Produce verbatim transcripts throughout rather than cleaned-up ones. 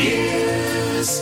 News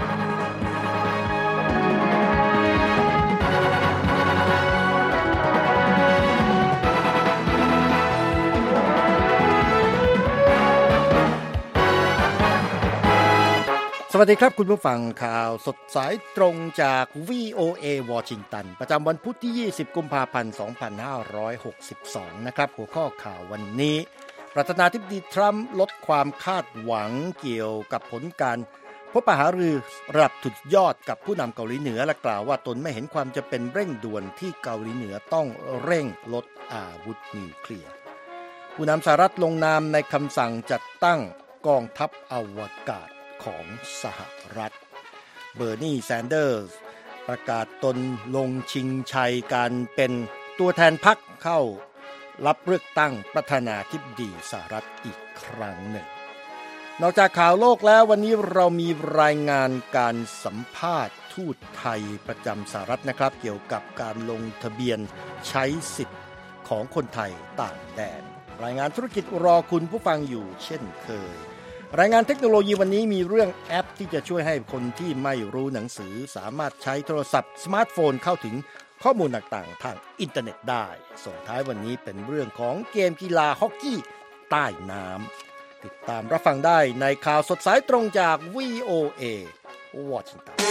สวัสดีครับคุณผู้ฟังข่าวสดสายตรงจาก วี โอ เอ วอชิงตันประจำวันพุธที่ยี่สิบกุมภาพันธ์สองพันห้าร้อยหกสิบสองนะครับหัวข้อข่าววันนี้ประธานาธิบดีทรัมป์ลดความคาดหวังเกี่ยวกับผลการพบปะหารือระดับสุดยอดกับผู้นำเกาหลีเหนือและกล่าวว่าตนไม่เห็นความจำเป็นเร่งด่วนที่เกาหลีเหนือต้องเร่งลดอาวุธนิวเคลียร์ผู้นำสหรัฐลงนามในคำสั่งจัดตั้งกองทัพอวกาศของสหรัฐเบอร์นีแซนเดอร์สประกาศตนลงชิงชัยการเป็นตัวแทนพรรคเข้ารับเลือกตั้งประธานาธิบดีสหรัฐอีกครั้งหนึ่งนอกจากข่าวโลกแล้ววันนี้เรามีรายงานการสัมภาษณ์ทูตไทยประจำสหรัฐนะครับเกี่ยวกับการลงทะเบียนใช้สิทธิ์ของคนไทยต่างแดนรายงานธุรกิจรอคุณผู้ฟังอยู่เช่นเคยรายงานเทคโนโลยีวันนี้มีเรื่องแอปที่จะช่วยให้คนที่ไม่รู้หนังสือสามารถใช้โทรศัพท์สมาร์ทโฟนเข้าถึงข้อมูลต่างๆทางอินเทอร์เน็ตได้ส่งท้ายวันนี้เป็นเรื่องของเกมกีฬาฮอกกี้ใต้น้ำติดตามรับฟังได้ในข่าวสดสายตรงจาก วี โอ เอ วอชิงตัน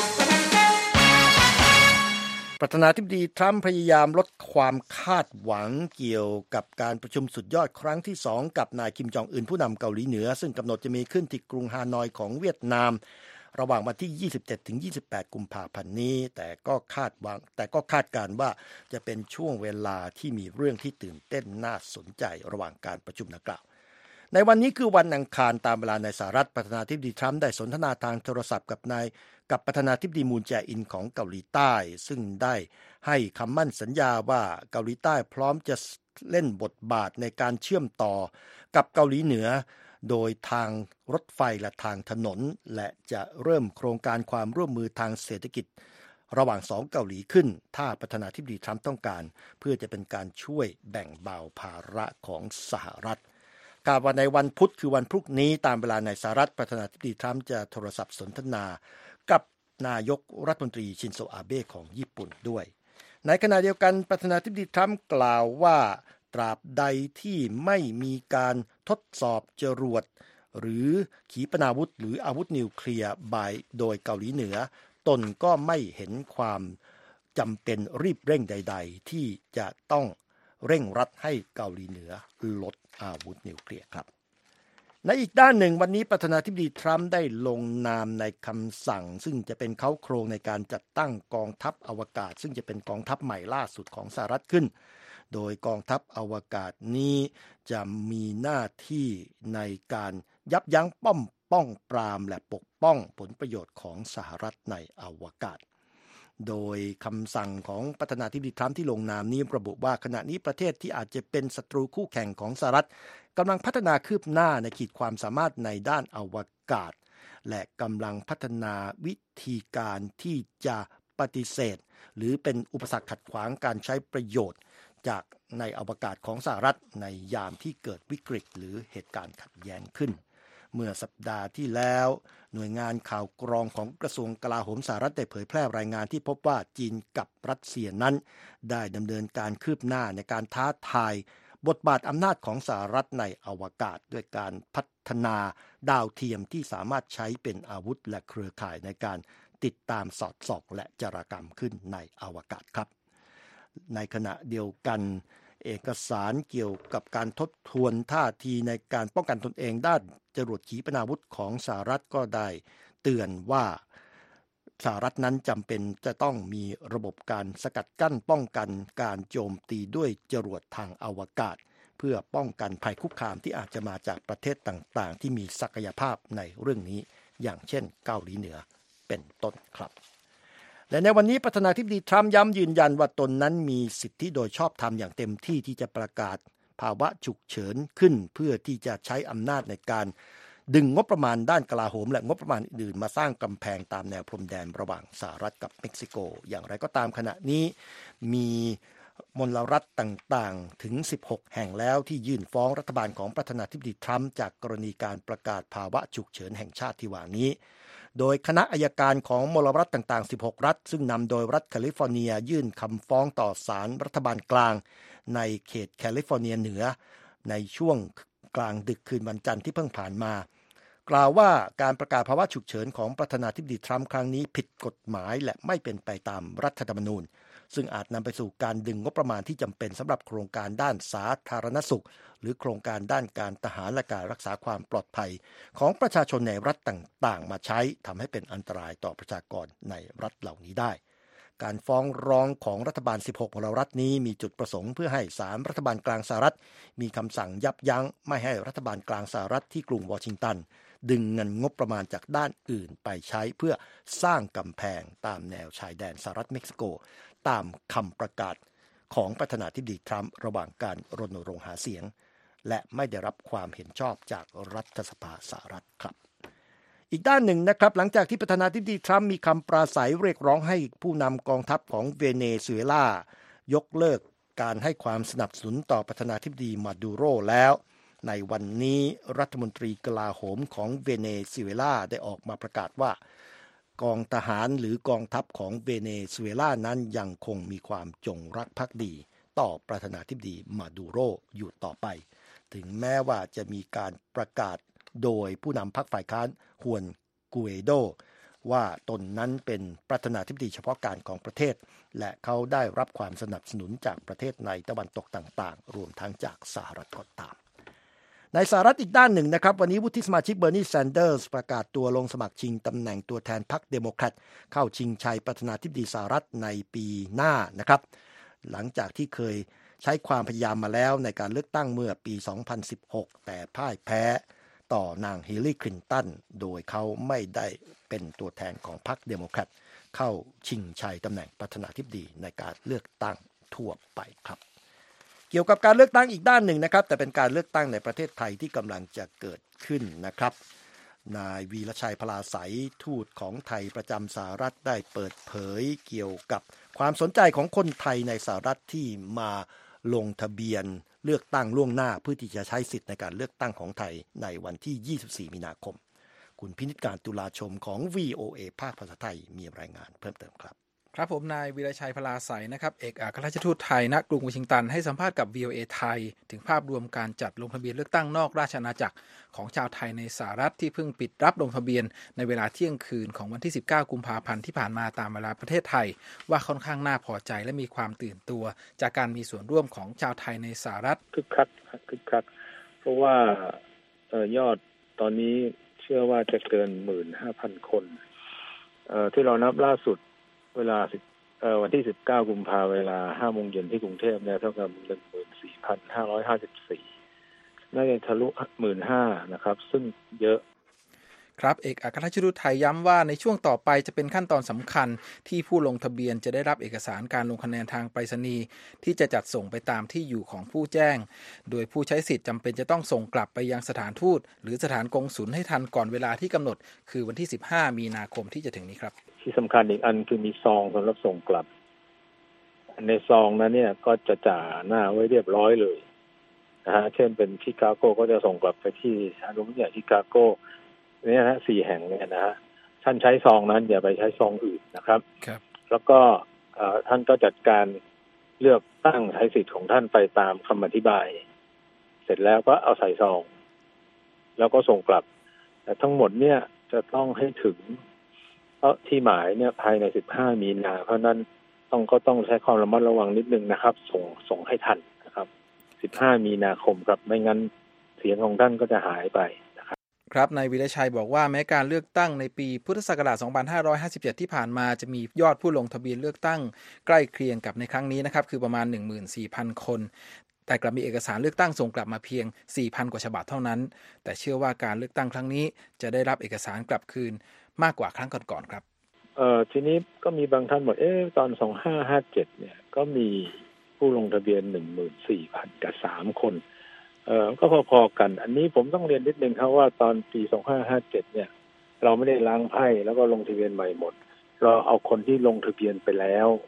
ประธานาธิบดีทรัมป์พยายามลดความคาดหวังเกี่ยวกับการประชุมสุดยอดครั้งที่สองกับนายคิมจองอึนผู้นำเกาหลีเหนือซึ่งกำหนดจะมีขึ้นที่กรุงฮานอยของเวียดนามระหว่างวันที่ ยี่สิบเจ็ดถึงยี่สิบแปด กุมภาพันธ์นี้แต่ก็คาดหวังแต่ก็คาดการณ์ว่าจะเป็นช่วงเวลาที่มีเรื่องที่ตื่นเต้นน่าสนใจระหว่างการประชุมดังกล่าวในวันนี้คือวันอังคารตามเวลาในสหรัฐประธานาธิบดีทรัมป์ได้สนทนาทางโทรศัพท์กับนายกับประธานาธิบดีมูนแจอินของเกาหลีใต้ซึ่งได้ให้คำมั่นสัญญาว่าเกาหลีใต้พร้อมจะเล่นบทบาทในการเชื่อมต่อกับเกาหลีเหนือโดยทางรถไฟและทางถนนและจะเริ่มโครงการความร่วมมือทางเศรษฐกิจระหว่างสองเกาหลีขึ้นถ้าประธานาธิบดีทรัมป์ต้องการเพื่อจะเป็นการช่วยแบ่งเบาภาระของสหรัฐกล่าวว่าในวันพุธคือวันพรุ่งนี้ตามเวลาในสหรัฐประธานาธิบดีทรัมป์จะโทรศัพท์สนทนากับนายกรัฐมนตรีชินโซอาเบะของญี่ปุ่นด้วยในขณะเดียวกันประธานาธิบดีทรัมป์กล่าวว่าตราบใดที่ไม่มีการทดสอบจรวดหรือขีปนาวุธหรืออาวุธนิวเคลียร์บายโดยเกาหลีเหนือตนก็ไม่เห็นความจำเป็นรีบเร่งใดๆที่จะต้องเร่งรัดให้เกาหลีเหนือลดอาวุธนิวเคลียร์ครับในอีกด้านหนึ่งวันนี้ประธานาธิบดีทรัมป์ได้ลงนามในคำสั่งซึ่งจะเป็นเค้าโครงในการจัดตั้งกองทัพอวกาศซึ่งจะเป็นกองทัพใหม่ล่าสุดของสหรัฐขึ้นโดยกองทัพอวกาศนี้จะมีหน้าที่ในการยับยั้งป้อมป้องปรามและปกป้องผลประโยชน์ของสหรัฐในอวกาศโดยคำสั่งของประธานาธิบดีทรัมป์ที่ลงนามนี้ระบุว่าขณะนี้ประเทศที่อาจจะเป็นศัตรูคู่แข่งของสหรัฐกำลังพัฒนาคืบหน้าในขีดความสามารถในด้านอวกาศและกำลังพัฒนาวิธีการที่จะปฏิเสธหรือเป็นอุปสรรคขัดขวางการใช้ประโยชน์จากในอวกาศของสหรัฐในยามที่เกิดวิกฤตหรือเหตุการณ์ขัดแย้งขึ้นเมื่อสัปดาห์ที่แล้วหน่วยงานข่าวกรองของกระทรวงกลาโหมสหรัฐได้เผยแพร่รายงานที่พบว่าจีนกับรัสเซียนั้นได้ดำเนินการคืบหน้าในการท้าทายบทบาทอำนาจของสหรัฐในอวกาศด้วยการพัฒนาดาวเทียมที่สามารถใช้เป็นอาวุธและเครือข่ายในการติดตามสอดส่องและจารกรรมขึ้นในอวกาศครับในขณะเดียวกันเอกสารเกี่ยวกับการทบทวนท่าทีในการป้องกันตนเองด้านจรวดขีปนาวุธของสหรัฐก็ได้เตือนว่าสหรัฐนั้นจำเป็นจะต้องมีระบบการสกัดกั้นป้องกันการโจมตีด้วยจรวดทางอวกาศเพื่อป้องกันภัยคุกคามที่อาจจะมาจากประเทศต่างๆที่มีศักยภาพในเรื่องนี้อย่างเช่นเกาหลีเหนือเป็นต้นครับและในวันนี้ประธานาธิบดีทรัมป์ย้ำยืนยันว่าตนนั้นมีสิทธิโดยชอบธรรมอย่างเต็มที่ที่จะประกาศภาวะฉุกเฉินขึ้นเพื่อที่จะใช้อำนาจในการดึงงบประมาณด้านกลาโหมและงบประมาณอื่นๆมาสร้างกำแพงตามแนวพรมแดนระหว่างสหรัฐกับเม็กซิโกอย่างไรก็ตามขณะนี้มีมลรัฐต่างๆถึงสิบหกแห่งแล้วที่ยื่นฟ้องรัฐบาลของประธานาธิบดีทรัมป์จากกรณีการประกาศภาวะฉุกเฉินแห่งชาติที่ว่านี้โดยคณะอัยการของมลรัฐต่างๆสิบหกรัฐซึ่งนำโดยรัฐแคลิฟอร์เนียยื่นคำฟ้องต่อศาลรัฐบาลกลางในเขตแคลิฟอร์เนียเหนือในช่วงกลางดึกคืนวันจันทร์ที่เพิ่งผ่านมากล่าวว่าการประกาศภาวะฉุกเฉินของประธานาธิบดีทรัมป์ครั้งนี้ผิดกฎหมายและไม่เป็นไปตามรัฐธรรมนูญซึ่งอาจนำไปสู่การดึงงบประมาณที่จำเป็นสำหรับโครงการด้านสาธารณสุขหรือโครงการด้านการทหารและการรักษาความปลอดภัยของประชาชนในรัฐต่างๆมาใช้ทำให้เป็นอันตรายต่อประชากรในรัฐเหล่านี้ได้การฟ้องร้องของรัฐบาลสิบหกมลรัฐนี้มีจุดประสงค์เพื่อให้ศาลรัฐบาลกลางสหรัฐมีคำสั่งยับยั้งไม่ให้รัฐบาลกลางสหรัฐที่กรุงวอชิงตันดึงเงินงบประมาณจากด้านอื่นไปใช้เพื่อสร้างกำแพงตามแนวชายแดนสหรัฐเม็กซิโกตามคำประกาศของประธานาธิบดีทรัมป์ระหว่างการรณรงค์หาเสียงและไม่ได้รับความเห็นชอบจากรัฐสภาสหรัฐครับอีกด้านหนึ่งนะครับหลังจากที่ประธานาธิบดีทรัมป์มีคำปราศัยเรียกร้องให้ผู้นำกองทัพของเวเนซุเอลายกเลิกการให้ความสนับสนุนต่อประธานาธิบดีมาดูโรแล้วในวันนี้รัฐมนตรีกลาโหมของเวเนซุเอลาได้ออกมาประกาศว่ากองทหารหรือกองทัพของเวเนซุเอลานั้นยังคงมีความจงรักภักดีต่อประธานาธิบดีมาดูโรอยู่ต่อไปถึงแม้ว่าจะมีการประกาศโดยผู้นำพรรคฝ่ายค้านฮวนกูเอโดว่าตนนั้นเป็นประธานาธิบดีเฉพาะการของประเทศและเขาได้รับความสนับสนุนจากประเทศในตะวันตกต่างๆรวมทั้งจากสหรัฐก็ตามในสหรัฐอีกด้านหนึ่งนะครับวันนี้วุฒิสมาชิกเบอร์นีแซนเดอร์สประกาศตัวลงสมัครชิงตำแหน่งตัวแทนพรรคเดโมแครตเข้าชิงชัยประธานาธิบดีสหรัฐในปีหน้านะครับหลังจากที่เคยใช้ความพยายามมาแล้วในการเลือกตั้งเมื่อปีสองพันสิบหกแต่พ่ายแพ้ต่อนางฮิลลารีคลินตันโดยเขาไม่ได้เป็นตัวแทนของพรรคเดโมแครตเข้าชิงชัยตำแหน่งประธานาธิบดีในการเลือกตั้งทั่วไปครับเกี่ยวกับการเลือกตั้งอีกด้านหนึ่งนะครับแต่เป็นการเลือกตั้งในประเทศไทยที่กำลังจะเกิดขึ้นนะครับนายวีรชัยพลาไสยทูตของไทยประจำสหรัฐได้เปิดเผยเกี่ยวกับความสนใจของคนไทยในสหรัฐที่มาลงทะเบียนเลือกตั้งล่วงหน้าเพื่อที่จะใช้สิทธิ์ในการเลือกตั้งของไทยในวันที่ยี่สิบสี่มีนาคมคุณพินิจการตุลาชมของ วี โอ เอ ภาคภาษาไทยมีรายงานเพิ่มเติมครับครับผมนายวีรชัยพลาไสยนะครับเอกอัครราชทูตไทยณกรุงวอชิงตันให้สัมภาษณ์กับ วี โอ เอ ไทยถึงภาพรวมการจัดลงทะเบียนเลือกตั้งนอกราชอาณาจักรของชาวไทยในสหรัฐที่เพิ่งปิดรับลงทะเบียนในเวลาเที่ยงคืนของวันที่สิบเก้ากุมภาพันธ์ที่ผ่านมาตามเวลาประเทศไทยว่าค่อนข้างน่าพอใจและมีความตื่นตัวจากการมีส่วนร่วมของชาวไทยในสหรัฐคึกคักคึกคักเพราะว่ายอดตอนนี้เชื่อว่าจะเกิน หนึ่งหมื่นห้าพัน คนเอ่อที่เรานับล่าสุดเวลาเอ่อวันที่สิบเก้ากุมภาพันธ์เวลา ห้าโมงเย็นที่กรุงเทพเนี่ยเท่ากับ หนึ่งหมื่นสี่พันห้าร้อยห้าสิบสี่ น่าจะทะลุ หนึ่งหมื่นห้าพัน นะครับซึ่งเยอะครับเอกอัครราชทูตไทยย้ำว่าในช่วงต่อไปจะเป็นขั้นตอนสำคัญที่ผู้ลงทะเบียนจะได้รับเอกสารการลงคะแนนทางไปรษณีย์ที่จะจัดส่งไปตามที่อยู่ของผู้แจ้งโดยผู้ใช้สิทธิ์จำเป็นจะต้องส่งกลับไปยังสถานทูตหรือสถานกงสุลให้ทันก่อนเวลาที่กำหนดคือวันที่สิบห้ามีนาคมที่จะถึงนี้ครับที่สำคัญอีกอันคือมีซองสำหรับส่งกลับในซองนั้นเนี่ยก็จะจ่าหน้าไว้เรียบร้อยเลยนะฮะเช่นเป็นชิคาโกก็จะส่งกลับไปที่สถานทูตใหญ่ชิคาโกเนี่ยนะสี่แห่งเนี่ยนะฮะท่านใช้ซองนั้นอย่าไปใช้ซองอื่นนะครับครับแล้วก็ท่านก็จัดการเลือกตั้งใช้สิทธิ์ของท่านไปตามคำอธิบายเสร็จแล้วก็เอาใส่ซองแล้วก็ส่งกลับแต่ทั้งหมดเนี่ยจะต้องให้ถึงเพราะที่หมายเนี่ยภายในสิบห้ามีนาเพราะนั้นต้องก็ต้องใช้ความระมัดระวังนิดนึงนะครับส่งส่งให้ทันนะครับสิบห้ามีนาคมครับไม่งั้นเสียงของท่านก็จะหายไปครับนายวีรชัยบอกว่าแม้การเลือกตั้งในปีพุทธศักราชสองพันห้าร้อยห้าสิบเจ็ดที่ผ่านมาจะมียอดผู้ลงทะเบียนเลือกตั้งใกล้เคียงกับในครั้งนี้นะครับคือประมาณ หนึ่งหมื่นสี่พัน คนแต่กลับมีเอกสารเลือกตั้งส่งกลับมาเพียง สี่พัน กว่าฉบับเท่านั้นแต่เชื่อว่าการเลือกตั้งครั้งนี้จะได้รับเอกสารกลับคืนมากกว่าครั้งก่อนๆครับเอ่อทีนี้ก็มีบางท่านบอกเอ๊ะตอนสองพันห้าร้อยห้าสิบเจ็ดเนี่ยก็มีผู้ลงทะเบียน หนึ่งหมื่นสี่พัน กับสามคนเอ่อก็พอๆกันอันนี้ผมต้องเรียนนิดนึงครับว่าตอนปีสองพันห้าร้อยห้าสิบเจ็ดเนี่ยเราไม่ได้ล้างไพ่แล้วก็ลงทะเบียนใหม่หมดเราเอาคนที่ลงทะเบียนไปแล้ว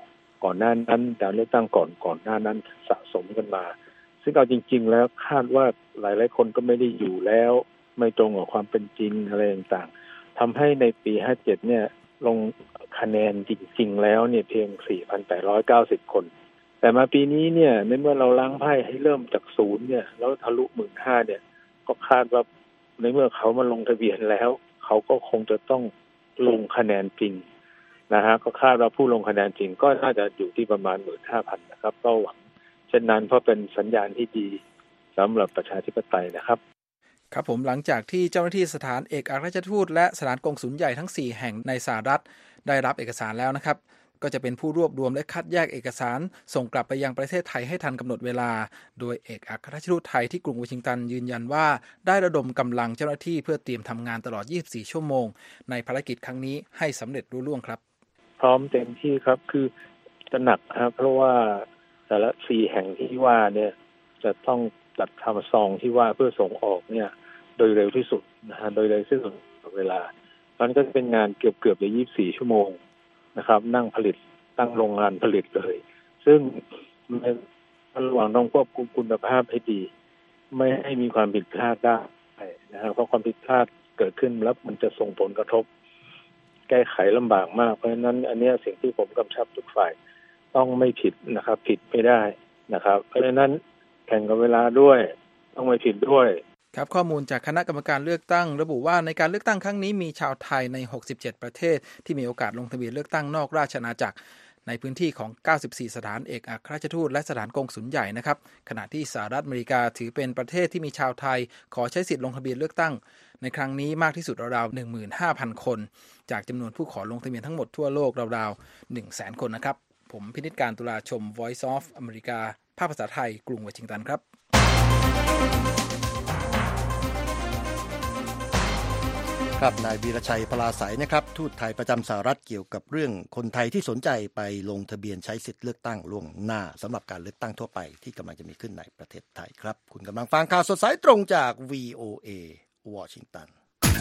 ก่อนหน้านั้นการเลือกตั้งก่อนก่อนหน้านั้นสะสมกันมาซึ่งเอาจริงๆแล้วคาดว่าหลายๆคนก็ไม่ได้อยู่แล้วไม่ตรงกับความเป็นจริงอะไรต่างๆทำให้ในปีห้าเจ็ดเนี่ยลงคะแนนจริงๆแล้วเนี่ยเพียง สี่พันแปดร้อยเก้าสิบ คนแต่มาปีนี้เนี่ยในเมื่อเราล้างไพ่ให้เริ่มจากศูนย์เนี่ยแล้วทะลุ หนึ่งหมื่นห้าพัน เนี่ยก็คาดว่าในเมื่อเขามาลงทะเบียนแล้วเขาก็คงจะต้องลงคะแนนจริงนะฮะก็คาดว่าผู้ลงคะแนนจริงก็น่าจะอยู่ที่ประมาณ หนึ่งหมื่นห้าพัน นะครับก็หวังเช่นนั้นเพราะเป็นสัญญาณที่ดีสำหรับประชาธิปไตยนะครับครับผมหลังจากที่เจ้าหน้าที่สถานเอกอัครราชทูตและสถานกงสุลใหญ่ทั้งสี่แห่งในสหรัฐได้รับเอกสารแล้วนะครับก็จะเป็นผู้รวบรวมและคัดแยกเอกสารส่งกลับไปยังประเทศไทยให้ทันกำหนดเวลาโดยเอกอัครราชทูตไทยที่กรุงวอชิงตันยืนยันว่าได้ระดมกำลังเจ้าหน้าที่เพื่อเตรียมทำงานตลอดยี่สิบสี่ชั่วโมงในภารกิจครั้งนี้ให้สำเร็จรุ่ล่วงครับพร้อมเต็มที่ครับคือจะหนักครับเพราะว่าแต่ละสี่แห่งที่ว่าเนี่ยจะต้องจัดทำซองที่ว่าเพื่อส่งออกเนี่ยโดยเร็วที่สุดนะฮะโดยเร็วที่สุดเวลามันก็จะเป็นงานเกือบเกือบจะยี่สิบสี่ชั่วโมงนะครับนั่งผลิตตั้งโรงงานผลิตเลยซึ่งในระหว่างต้องควบคุมคุณภาพให้ดีไม่ให้มีความผิดพลาดได้นะครับเพราะความผิดพลาดเกิดขึ้นแล้วมันจะส่งผลกระทบแก้ไขลำบากมากเพราะฉะนั้นอันนี้สิ่งที่ผมกำชับทุกฝ่ายต้องไม่ผิดนะครับผิดไม่ได้นะครับเพราะฉะนั้นแข่งกับเวลาด้วยต้องไม่ผิดด้วยครับข้อมูลจากคณะกรรมการเลือกตั้งระบุว่าในการเลือกตั้งครั้งนี้มีชาวไทยในหกสิบเจ็ดประเทศที่มีโอกาสลงทะเบียนเลือกตั้งนอกราชอาณาจักรในพื้นที่ของเก้าสิบสี่สถานเอกอัครราชทูตและสถานกงสุลใหญ่นะครับขณะที่สหรัฐอเมริกาถือเป็นประเทศที่มีชาวไทยขอใช้สิทธิ์ลงทะเบียนเลือกตั้งในครั้งนี้มากที่สุดราวๆ หนึ่งหมื่นห้าพัน คนจากจำนวนผู้ขอลงทะเบียนทั้งหมดทั่วโลกราวๆ หนึ่งแสน คนนะครับผมพินิจการตุลาชม Voice of America ภาคภาษาไทยกรุงวอชิงตันครับครับนายวีรชัยพลาไสยนะครับทูตไทยประจำสหรัฐเกี่ยวกับเรื่องคนไทยที่สนใจไปลงทะเบียนใช้สิทธิ์เลือกตั้งล่วงหน้าสำหรับการเลือกตั้งทั่วไปที่กำลังจะมีขึ้นในประเทศไทยครับคุณกำลังฟังข่าวสดสายตรงจาก วี โอ เอ วอชิงตัน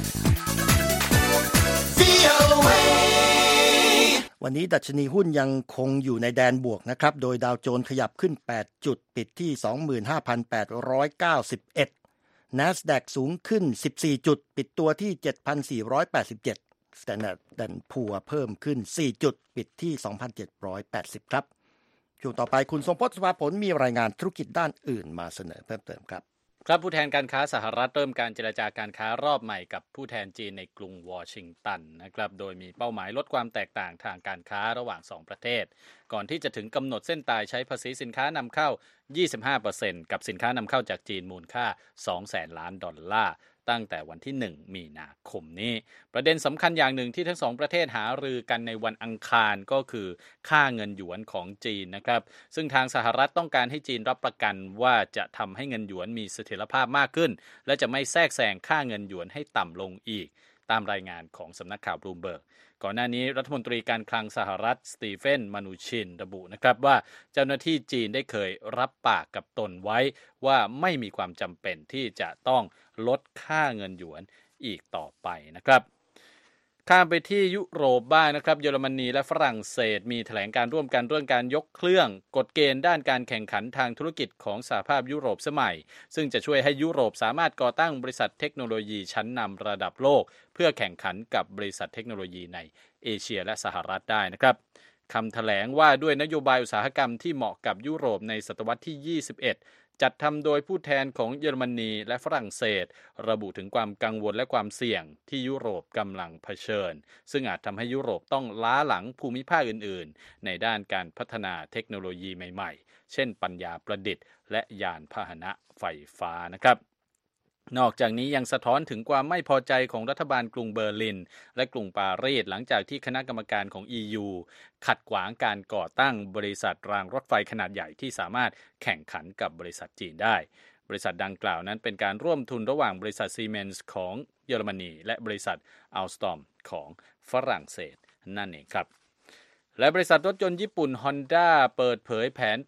วันนี้ดัชนีหุ้นยังคงอยู่ในแดนบวกนะครับโดยดาวโจนส์ขยับขึ้นแปดจุดปิดที่ สองหมื่นห้าพันแปดร้อยเก้าสิบเอ็ดNASDAQ สูงขึ้นสิบสี่จุดปิดตัวที่ เจ็ดพันสี่ร้อยแปดสิบเจ็ด Standard แอนด์ Poor เพิ่มขึ้นสี่จุดปิดที่ สองพันเจ็ดร้อยแปดสิบ ครับช่วงต่อไปคุณทรงพจน์ สุภาผลมีรายงานธุรกิจด้านอื่นมาเสนอเพิ่มเติมครับครับผู้แทนการค้าสหรัฐเริ่มการเจรจาการค้ารอบใหม่กับผู้แทนจีนในกรุงวอชิงตันนะครับโดยมีเป้าหมายลดความแตกต่างทางการค้าระหว่างสองประเทศก่อนที่จะถึงกำหนดเส้นตายใช้ภาษีสินค้านำเข้า ยี่สิบห้าเปอร์เซ็นต์ กับสินค้านำเข้าจากจีนมูลค่า สองแสนล้านดอลลาร์ตั้งแต่วันที่หนึ่งมีนาคมนี้ประเด็นสำคัญอย่างหนึ่งที่ทั้งสองประเทศหารือกันในวันอังคารก็คือค่าเงินหยวนของจีนนะครับซึ่งทางสหรัฐต้องการให้จีนรับประกันว่าจะทำให้เงินหยวนมีเสถียรภาพมากขึ้นและจะไม่แทรกแซงค่าเงินหยวนให้ต่ำลงอีกตามรายงานของสำนักข่าวบลูมเบิร์กก่อนหน้านี้รัฐมนตรีการคลังสหรัฐสตีเฟนมานูชินระบุนะครับว่าเจ้าหน้าที่จีนได้เคยรับปากกับตนไว้ว่าไม่มีความจำเป็นที่จะต้องลดค่าเงินหยวนอีกต่อไปนะครับข้ามไปที่ยุโรปบ้างนะครับเยอรมนีและฝรั่งเศสมีแถลงการร่วมกันเรื่องการยกเครื่องกฎเกณฑ์ด้านการแข่งขันทางธุรกิจของสหภาพยุโรปสมัยซึ่งจะช่วยให้ยุโรปสามารถก่อตั้งบริษัทเทคโนโลยีชั้นนำระดับโลกเพื่อแข่งขันกับบริษัทเทคโนโลยีในเอเชียและสหรัฐได้นะครับคำแถลงว่าด้วยนโยบายอุตสาหกรรมที่เหมาะกับยุโรปในศตวรรษที่ยี่สิบเอ็ดจัดทำโดยผู้แทนของเยอรมนีและฝรั่งเศสระบุถึงความกังวลและความเสี่ยงที่ยุโรปกำลังเผชิญซึ่งอาจทำให้ยุโรปต้องล้าหลังภูมิภาคอื่นๆในด้านการพัฒนาเทคโนโลยีใหม่ๆเช่นปัญญาประดิษฐ์และยานพาหนะไฟฟ้านะครับนอกจากนี้ยังสะท้อนถึงความไม่พอใจของรัฐบาลกรุงเบอร์ลินและกรุงปารีสหลังจากที่คณะกรรมการของ อี ยู ขัดขวางการก่อตั้งบริษัทรางรถไฟขนาดใหญ่ที่สามารถแข่งขันกับบริษัทจีนได้บริษัทดังกล่าวนั้นเป็นการร่วมทุนระหว่างบริษัทซีเมนส์ของเยอรมนีและบริษัทอัลสตอมของฝรั่งเศสนั่นเองครับและบริษัทรถยนต์ญี่ปุ่น Honda เปิดเผยแผนปิด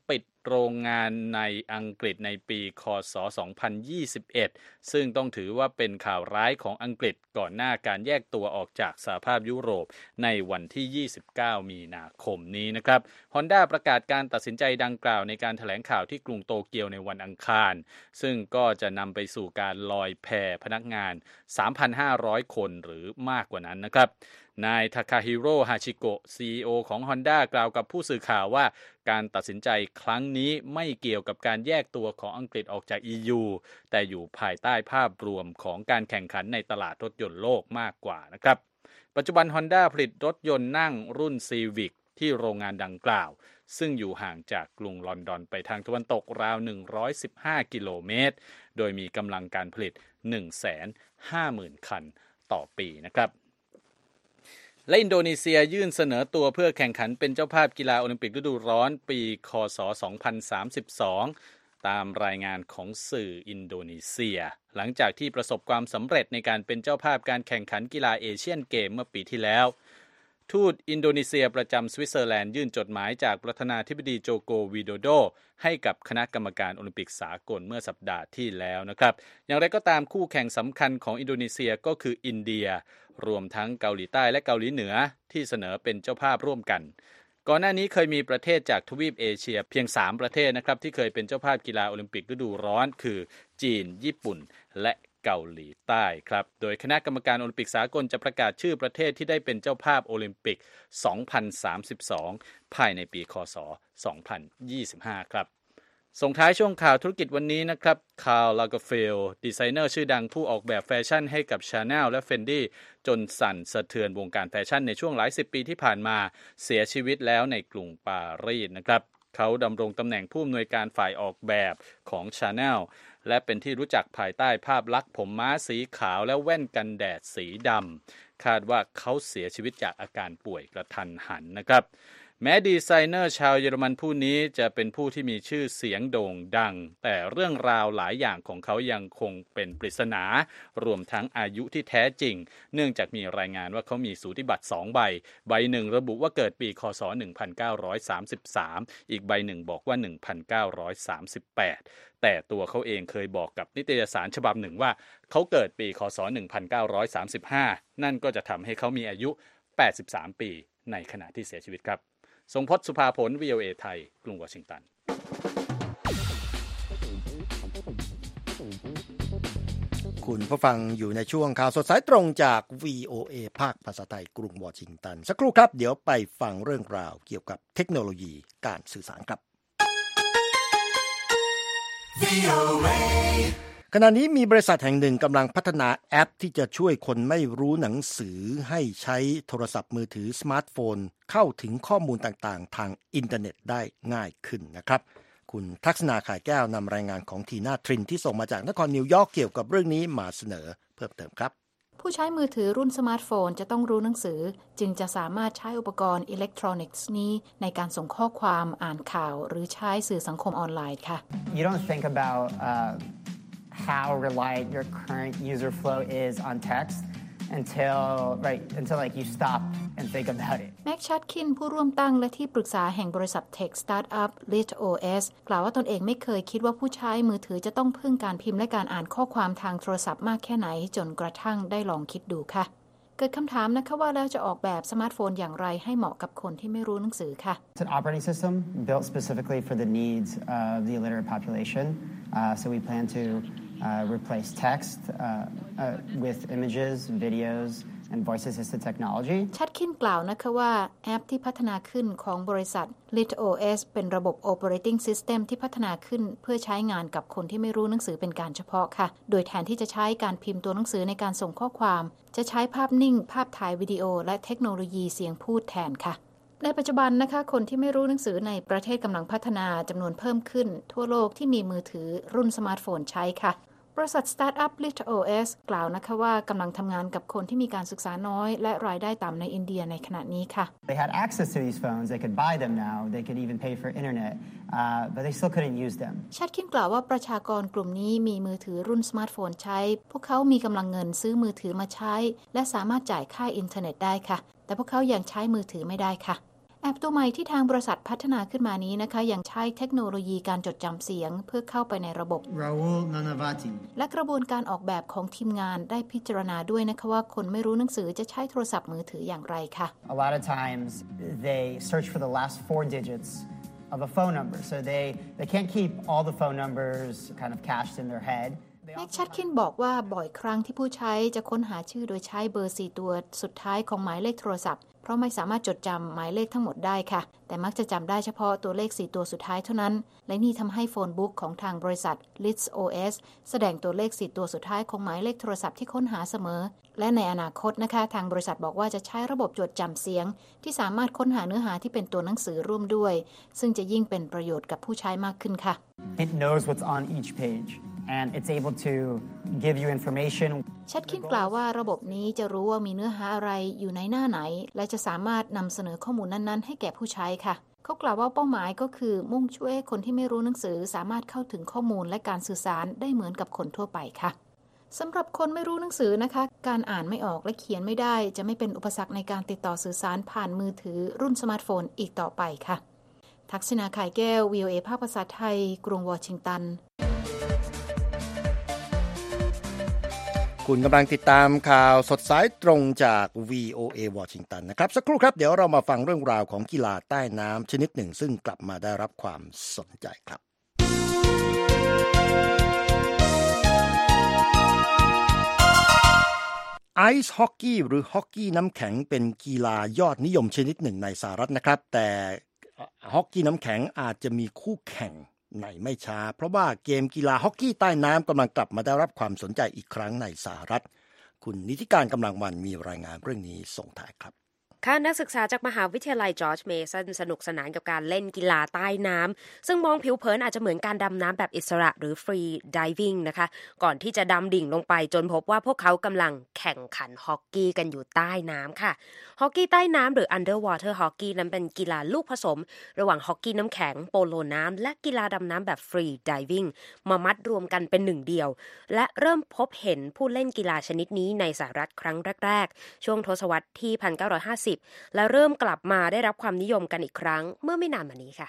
โรงงานในอังกฤษในปีค.ศ. สองพันยี่สิบเอ็ดซึ่งต้องถือว่าเป็นข่าวร้ายของอังกฤษก่อนหน้าการแยกตัวออกจากสหภาพยุโรปในวันที่ยี่สิบเก้ามีนาคมนี้นะครับ Honda ประกาศการตัดสินใจดังกล่าวในการแถลงข่าวที่กรุงโตเกียวในวันอังคารซึ่งก็จะนำไปสู่การลอยแพพนักงาน สามพันห้าร้อย คนหรือมากกว่านั้นนะครับนายทาคาฮิโร่ฮาชิโกะ ซี อี โอ ของ Honda กล่าวกับผู้สื่อข่าวว่าการตัดสินใจครั้งนี้ไม่เกี่ยวกับการแยกตัวของอังกฤษออกจาก อี ยู แต่อยู่ภายใต้ภาพรวมของการแข่งขันในตลาดรถยนต์โลกมากกว่านะครับปัจจุบัน Honda ผลิตรถยนต์นั่งรุ่น Civic ที่โรงงานดังกล่าวซึ่งอยู่ห่างจากกรุงลอนดอนไปทางตะวันตกราวหนึ่งร้อยสิบห้ากิโลเมตรโดยมีกำลังการผลิต หนึ่งแสนห้าหมื่น คันต่อปีนะครับและอินโดนีเซียยื่นเสนอตัวเพื่อแข่งขันเป็นเจ้าภาพกีฬาโอลิมปิกฤดูร้อนปีค.ศ. สองพันสามสิบสองตามรายงานของสื่ออินโดนีเซียหลังจากที่ประสบความสำเร็จในการเป็นเจ้าภาพการแข่งขันกีฬาเอเชียนเกมเมื่อปีที่แล้วทูตอินโดนีเซียประจำสวิตเซอร์แลนด์ยื่นจดหมายจากประธานาธิบดีโจโกวิโดโดให้กับคณะกรรมการโอลิมปิกสากลเมื่อสัปดาห์ที่แล้วนะครับอย่างไรก็ตามคู่แข่งสำคัญของอินโดนีเซียก็คืออินเดียรวมทั้งเกาหลีใต้และเกาหลีเหนือที่เสนอเป็นเจ้าภาพร่วมกันก่อนหน้านี้เคยมีประเทศจากทวีปเอเชียเพียงสามประเทศนะครับที่เคยเป็นเจ้าภาพกีฬาโอลิมปิกฤดูร้อนคือจีนญี่ปุ่นและเกาหลีใต้ครับโดยคณะกรรมการโอลิมปิกสากลจะประกาศชื่อประเทศที่ได้เป็นเจ้าภาพโอลิมปิกสองพันสามสิบสองภายในปีค.ศ. สองพันยี่สิบห้าครับส่งท้ายช่วงข่าวธุรกิจวันนี้นะครับคาร์ล ลาเกอร์เฟลด์ดีไซเนอร์ชื่อดังผู้ออกแบบแฟชั่นให้กับ Chanel และ Fendi จนสั่นสะเทือนวงการแฟชั่นในช่วงหลายสิบปีที่ผ่านมาเสียชีวิตแล้วในกรุงปารีสนะครับเขาดำรงตำแหน่งผู้อำนวยการฝ่ายออกแบบของ Chanel และเป็นที่รู้จักภายใต้ภาพลักษณ์ผมม้าสีขาวและแว่นกันแดดสีดำคาดว่าเขาเสียชีวิตจากอาการป่วยกระทันหันนะครับแม้ดีไซเนอร์ชาวเยอรมันผู้นี้จะเป็นผู้ที่มีชื่อเสียงโด่งดังแต่เรื่องราวหลายอย่างของเขายังคงเป็นปริศนารวมทั้งอายุที่แท้จริงเนื่องจากมีรายงานว่าเขามีสูติบัตรสองใบใบหนึ่งระบุว่าเกิดปีค.ศ. หนึ่งพันเก้าร้อยสามสิบสามอีกใบหนึ่งบอกว่าหนึ่งพันเก้าร้อยสามสิบแปดแต่ตัวเขาเองเคยบอกกับนิตยสารฉบับหนึ่งว่าเขาเกิดปีค.ศ. หนึ่งพันเก้าร้อยสามสิบห้านั่นก็จะทำให้เขามีอายุแปดสิบสามปีในขณะที่เสียชีวิตครับทรงพจน์ สุภาผล วี โอ เอ ไทยกรุงวอชิงตันคุณผู้ฟังอยู่ในช่วงข่าวสดสายตรงจาก วี โอ เอ ภาคภาษาไทยกรุงวอชิงตันสักครู่ครับเดี๋ยวไปฟังเรื่องราวเกี่ยวกับเทคโนโลยีการสื่อสารครับ วี โอ เอ ขณะนี้มีบริษัทแห่งหนึ่งกำลังพัฒนาแอปที่จะช่วยคนไม่รู้หนังสือให้ใช้โทรศัพท์มือถือสมาร์ทโฟนเข้าถึงข้อมูลต่างๆทางอินเทอร์เน็ตได้ง่ายขึ้นนะครับคุณทักษณาข่ายแก้วนำรายงานของทีน่าทรินที่ส่งมาจากนครนิวยอร์กเกี่ยวกับเรื่องนี้มาเสนอเพิ่มเติมครับผู้ใช้มือถือรุ่นสมาร์ทโฟนจะต้องรู้หนังสือจึงจะสามารถใช้อุปกรณ์อิเล็กทรอนิกส์นี้ในการส่งข้อความอ่านข่าวหรือใช้สื่อสังคมออนไลน์ค่ะ You don't think about uh, how reliant your current user flow is on text until right until like you stop and think about it แม็กชัดคินผู้ร่วมตั้งและที่ปรึกษาแห่งบริษัทเทคสตาร์ทอัพ Lit โอ เอส กล่าวว่าตนเองไม่เคยคิดว่าผู้ใช้มือถือจะต้องพึ่งการพิมพ์และการอ่านข้อความทางโทรศัพท์มากแค่ไหนจนกระทั่งได้ลองคิดดูค่ะเกิดคำถามนะคะว่าแล้วจะออกแบบสมาร์ทโฟนอย่างไรให้เหมาะกับคนที่ไม่รู้หนังสือค่ะ It's an operating system built specifically for the needs of the illiterate population uh, so we plan to uh, replace text uh, uh, with images, videos and voice assisted technology ชัดคินกล่าวนะคะว่าแอปที่พัฒนาขึ้นของบริษัท Lit โอ เอส เป็นระบบ operating system ที่พัฒนาขึ้นเพื่อใช้งานกับคนที่ไม่รู้หนังสือเป็นการเฉพาะค่ะโดยแทนที่จะใช้การพิมพ์ตัวหนังสือในการส่งข้อความจะใช้ภาพนิ่งภาพถ่ายวิดีโอและเทคโนโลยีเสียงพูดแทนค่ะในปัจจุบันนะคะคนที่ไม่รู้หนังสือในประเทศกำลังพัฒนาจำนวนเพิ่มขึ้นทั่วโลกที่มีมือถือรุ่นสมาร์ทโฟนใช้ค่ะบริษัทสตาร์ทอัพ Lit โอ เอส กล่าวนะคะว่ากำลังทำงานกับคนที่มีการศึกษาน้อยและรายได้ต่ำในอินเดียในขณะนี้ค่ะ They had access to these phones they could buy them now they could even pay for internet uh, but they still couldn't use them ชัดคินกล่าวว่าประชากรกลุ่มนี้มีมือถือรุ่นสมาร์ทโฟนใช้พวกเขามีกำลังเงินซื้อมือถือมาใช้และสามารถจ่ายค่าอินเทอร์เน็ตได้ค่ะแต่พวกเขายังใช้มือถือไม่ได้ค่ะแแอปตัวใหม่ที่ทางบริษัทพัฒนาขึ้นมานี้นะคะยังใช้เทคโนโลยีการจดจำเสียงเพื่อเข้าไปในระบบ Raul Nanavati และกระบวนการออกแบบของทีมงานได้พิจารณาด้วยนะคะว่าคนไม่รู้หนังสือจะใช้โทรศัพท์มือถืออย่างไรค่ะ A lot of times they search for the last four digits of a phone number so they they can't keep all the phone numbers kind of cached in their head แม็กชัดคินบอกว่าบ่อยครั้งที่ผู้ใช้จะค้นหาชื่อโดยใช้เบอร์สี่ตัวสุดท้ายของหมายเลขโทรศัพท์เพราะไม่สามารถจดจำหมายเลขทั้งหมดได้ค่ะแต่มักจะจำได้เฉพาะตัวเลขสี่ตัวสุดท้ายเท่านั้นและนี่ทำให้โฟนบุ๊กของทางบริษัท Lit โอ เอส แสดงตัวเลขสี่ตัวสุดท้ายของหมายเลขโทรศัพท์ที่ค้นหาเสมอและในอนาคตนะคะทางบริษัทบอกว่าจะใช้ระบบจดจำเสียงที่สามารถค้นหาเนื้อหาที่เป็นตัวหนังสือร่วมด้วยซึ่งจะยิ่งเป็นประโยชน์กับผู้ใช้มากขึ้นค่ะ It knows what's on each page and it's able to give you information ชัดคินกล่าวว่าระบบนี้จะรู้ว่ามีเนื้อหาอะไรอยู่ในหน้าไหนและจะสามารถนำเสนอข้อมูลนั้นๆให้แก่ผู้ใช้ค่ะเขากล่าวว่าเป้าหมายก็คือมุ่งช่วยให้คนที่ไม่รู้หนังสือสามารถเข้าถึงข้อมูลและการสื่อสารได้เหมือนกับคนทั่วไปค่ะสำหรับคนไม่รู้หนังสือนะคะการอ่านไม่ออกและเขียนไม่ได้จะไม่เป็นอุปสรรคในการติดต่อสื่อสารผ่านมือถือรุ่นสมาร์ทโฟนอีกต่อไปค่ะทักษณา ข่ายแก้ว วี โอ เอ ภาคภาษาไทยกรุงวอชิงตันคุณกำลังติดตามข่าวสดสายตรงจาก วี โอ เอ วอชิงตันนะครับสักครู่ครับเดี๋ยวเรามาฟังเรื่องราวของกีฬาใต้น้ำชนิดหนึ่งซึ่งกลับมาได้รับความสนใจครับไอซ์ฮอกกี้หรือฮอกกี้น้ำแข็งเป็นกีฬายอดนิยมชนิดหนึ่งในสหรัฐนะครับแต่ฮอกกี้น้ำแข็งอาจจะมีคู่แข่งในไม่ช้าเพราะว่าเกมกีฬาฮอกกี้ใต้น้ำกำลังกลับมาได้รับความสนใจอีกครั้งในสหรัฐคุณนิติการกำลังวันมีรายงานเรื่องนี้ส่งท้ายครับค่ะนักศึกษาจากมหาวิทยาลัยจอร์จเมสันสนุกสนานกับการเล่นกีฬาใต้น้ำซึ่งมองผิวเผินอาจจะเหมือนการดำน้ำแบบอิสระหรือฟรีไดวิ่งนะคะก่อนที่จะดำดิ่งลงไปจนพบว่าพวกเขากำลังแข่งขันฮอกกี้กันอยู่ใต้น้ำค่ะฮอกกี้ใต้น้ำหรือ underwater hockey นั้นเป็นกีฬาลูกผสมระหว่างฮอกกี้น้ำแข็งโปโลน้ำและกีฬาดำน้ำแบบฟรีไดวิ่งมามัดรวมกันเป็นหนึ่งเดียวและเริ่มพบเห็นผู้เล่นกีฬาชนิดนี้ในสหรัฐครั้งแรกๆช่วงทศวรรษที่หนึ่งพันเก้าร้อยห้าสิบและเริ่มกลับมาได้รับความนิยมกันอีกครั้งเมื่อไม่นานมานี้ค่ะ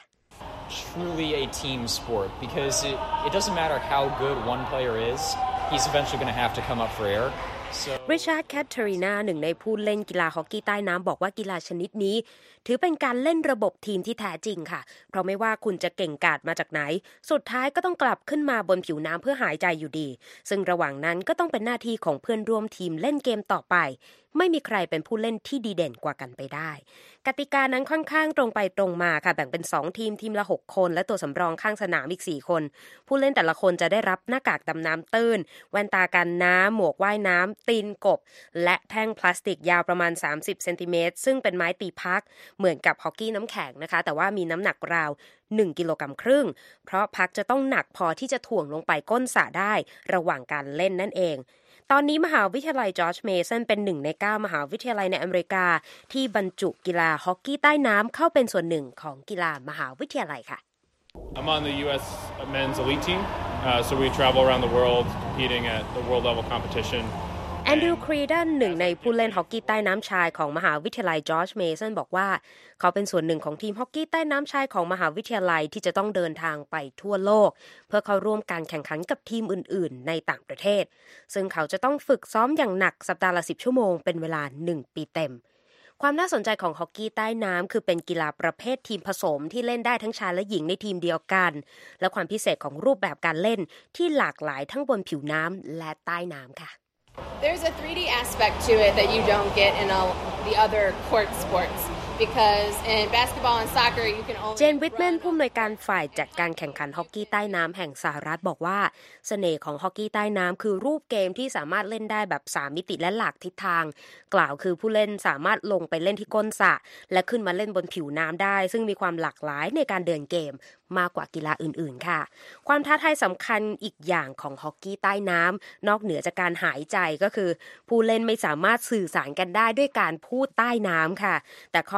Truly a team sport because it, it doesn't matter how good one player is, he's eventually going to have to come up for air. ริชาร์ด แคทเธอรีนาหนึ่งในผู้เล่นกีฬาฮอกกี้ใต้น้ำบอกว่ากีฬาชนิดนี้ถือเป็นการเล่นระบบทีมที่แท้จริงค่ะเพราะไม่ว่าคุณจะเก่งกาจมาจากไหนสุดท้ายก็ต้องกลับขึ้นมาบนผิวน้ำเพื่อหายใจอยู่ดีซึ่งระหว่างนั้นก็ต้องเป็นหน้าที่ของเพื่อนร่วมทีมเล่นเกมต่อไปไม่มีใครเป็นผู้เล่นที่ดีเด่นกว่ากันไปได้กติกานั้นค่อนข้างตรงไปตรงมาค่ะแบ่งเป็นสองทีมทีมละหกคนและตัวสำรองข้างสนามอีกสี่คนผู้เล่นแต่ละคนจะได้รับหน้ากากดำน้ำตื้นแว่นตากันน้ำหมวกว่ายน้ำตีนกบและแท่งพลาสติกยาวประมาณสามสิบเซนติเมตรซึ่งเป็นไม้ตีพักเหมือนกับฮอกกี้น้ำแข็งนะคะแต่ว่ามีน้ำหนักราวหนึ่งกิโลกรัมครึ่งเพราะพักจะต้องหนักพอที่จะถ่วงลงไปก้นสระได้ระหว่างการเล่นนั่นเองตอนนี้มหาวิทยาลัยจอร์จเมสันเป็นหนึ่งในเก้ามหาวิทยาลัยในอเมริกาที่บรรจุกีฬาฮอกกี้ใต้น้ำเข้าเป็นส่วนหนึ่งของกีฬามหาวิทยาลัยค่ะ I'm on the ยู เอส men's elite team, uh, so we travel around the world competing at the world level competition. แอนดรูว์ ครีดันหนึ่งในผู้เล่นฮอกกี้ใต้น้ำชายของมหาวิทยาลัยจอร์จเมสันบอกว่าเขาเป็นส่วนหนึ่งของทีมฮอกกี้ใต้น้ำชายของมหาวิทยาลัยที่จะต้องเดินทางไปทั่วโลกเพื่อเข้าร่วมการแข่งขันกับทีมอื่นๆในต่างประเทศซึ่งเขาจะต้องฝึกซ้อมอย่างหนักสัปดาห์ละสิบชั่วโมงเป็นเวลาหนึ่งปีเต็มความน่าสนใจของฮอกกี้ใต้น้ำคือเป็นกีฬาประเภททีมผสมที่เล่นได้ทั้งชายและหญิงในทีมเดียวกันและความพิเศษของรูปแบบการเล่นที่หลากหลายทั้งบนผิวน้ำและใต้น้ำค่ะ There's a ทรี ดี aspect to it that you don't get in all the other court sports because in basketball and soccer you can only เจน วิทแมนผู้อำนวยการฝ่ายจัดการแข่งขันฮอกกี้ใต้น้ำแห่งสหรัฐบอกว่าเสน่ห์ของฮอกกี้ใต้น้ำคือรูปเกมที่สามารถเล่นได้แบบสามมิติและหลากทิศทางกล่าวคือผู้เล่นสามารถลงไปเล่นที่ก้นสระและขึ้นมาเล่นบนผิวน้ำได้ซึ่งมีความหลากหลายในการเดินเกมมากกว่ากีฬาอื่นๆค่ะความท้าทายสำคัญอีกอย่างของฮอกกี้ใต้น้ำนอกเหนือจากการหายใจก็คือผู้เล่นไม่สามารถสื่อสารกันได้ด้วยการพูดใต้น้ำค่ะแต่ข้อ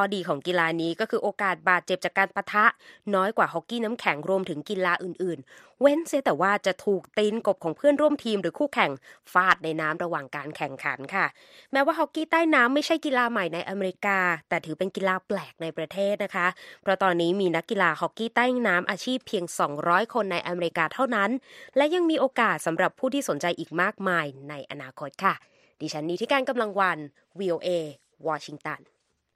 ดีของกีฬานี้ก็คือโอกาสบาดเจ็บจากการปะทะน้อยกว่าฮอกกี้น้ำแข็งรวมถึงกีฬาอื่นๆเว้นเสียแต่ว่าจะถูกตีนกบของเพื่อนร่วมทีมหรือคู่แข่งฟาดในน้ำระหว่างการแข่งขันค่ะแม้ว่าฮอกกี้ใต้น้ำไม่ใช่กีฬาใหม่ในอเมริกาแต่ถือเป็นกีฬาแปลกในประเทศนะคะเพราะตอนนี้มีนักกีฬาฮอกกี้ใต้น้ำอาชีพเพียงสองร้อยคนในอเมริกาเท่านั้นและยังมีโอกาสสำหรับผู้ที่สนใจอีกมากมายในอนาคตค่ะดิฉันนิติการกำลังวัน วี โอ เอ วอชิงตัน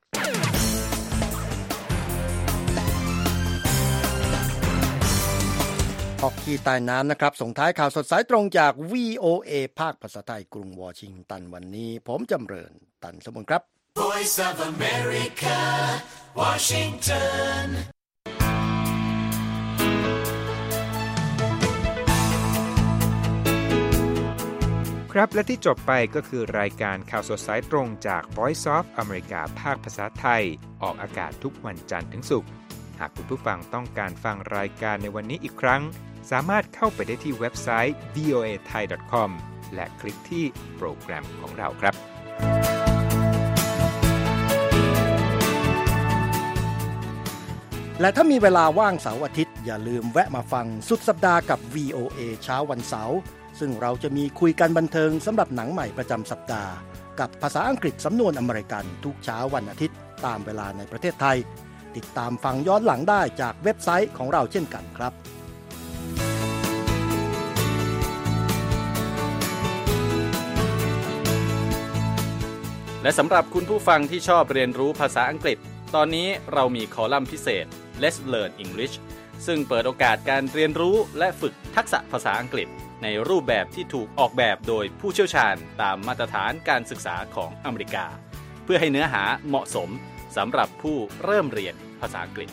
ฮอกกี้ใต้น้ำนะครับส่งท้ายข่าวสดสายตรงจาก วี โอ เอ ภาคภาษาไทยกรุงวอชิงตันวันนี้ผมจำเริญตันสมบูรณ์ครับ Voice of America Washington ครับและที่จบไปก็คือรายการข่าวสดสายตรงจาก Voice of America ภาคภาษาไทยออกอากาศทุกวันจันทร์ถึงศุกร์หากคุณผู้ฟังต้องการฟังรายการในวันนี้อีกครั้งสามารถเข้าไปได้ที่เว็บไซต์ วี โอ เอ ไทย ดอท คอม และคลิกที่โปรแกรมของเราครับและถ้ามีเวลาว่างเสาร์อาทิตย์อย่าลืมแวะมาฟังสุดสัปดาห์กับ วี โอ เอ เช้าวันเสาร์ซึ่งเราจะมีคุยกันบันเทิงสำหรับหนังใหม่ประจำสัปดาห์กับภาษาอังกฤษสำนวนอเมริกันทุกเช้าวันอาทิตย์ตามเวลาในประเทศไทยติดตามฟังย้อนหลังได้จากเว็บไซต์ของเราเช่นกันครับและสำหรับคุณผู้ฟังที่ชอบเรียนรู้ภาษาอังกฤษตอนนี้เรามีคอลัมน์พิเศษ Let's Learn English ซึ่งเปิดโอกาสการเรียนรู้และฝึกทักษะภาษาอังกฤษในรูปแบบที่ถูกออกแบบโดยผู้เชี่ยวชาญตามมาตรฐานการศึกษาของอเมริกาเพื่อให้เนื้อหาเหมาะสมสำหรับผู้เริ่มเรียนภาษาอังกฤษ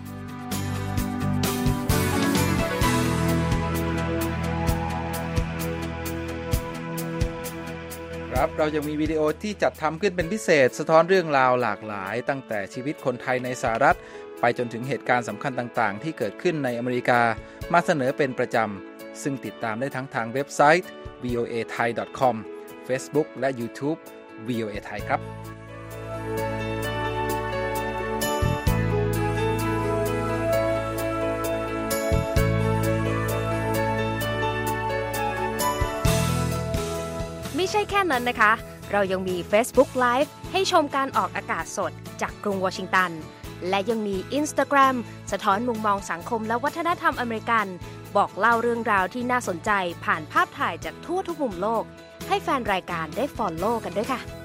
ครับเรายังมีวิดีโอที่จัดทำขึ้นเป็นพิเศษสะท้อนเรื่องราวหลากหลายตั้งแต่ชีวิตคนไทยในสหรัฐไปจนถึงเหตุการณ์สำคัญต่างๆที่เกิดขึ้นในอเมริกามาเสนอเป็นประจำซึ่งติดตามได้ทั้งทางเว็บไซต์ วี โอ เอ ไทย ดอท คอม Facebook และ YouTube วี โอ เอ ไทยครับไม่ใช่แค่นั้นนะคะเรายังมี Facebook Live ให้ชมการออกอากาศสดจากกรุงวอชิงตันและยังมี Instagram สะท้อนมุมมองสังคมและวัฒนธรรมอเมริกันบอกเล่าเรื่องราวที่น่าสนใจผ่านภาพถ่ายจากทั่วทุกมุมโลกให้แฟนรายการได้ follow กันด้วยค่ะ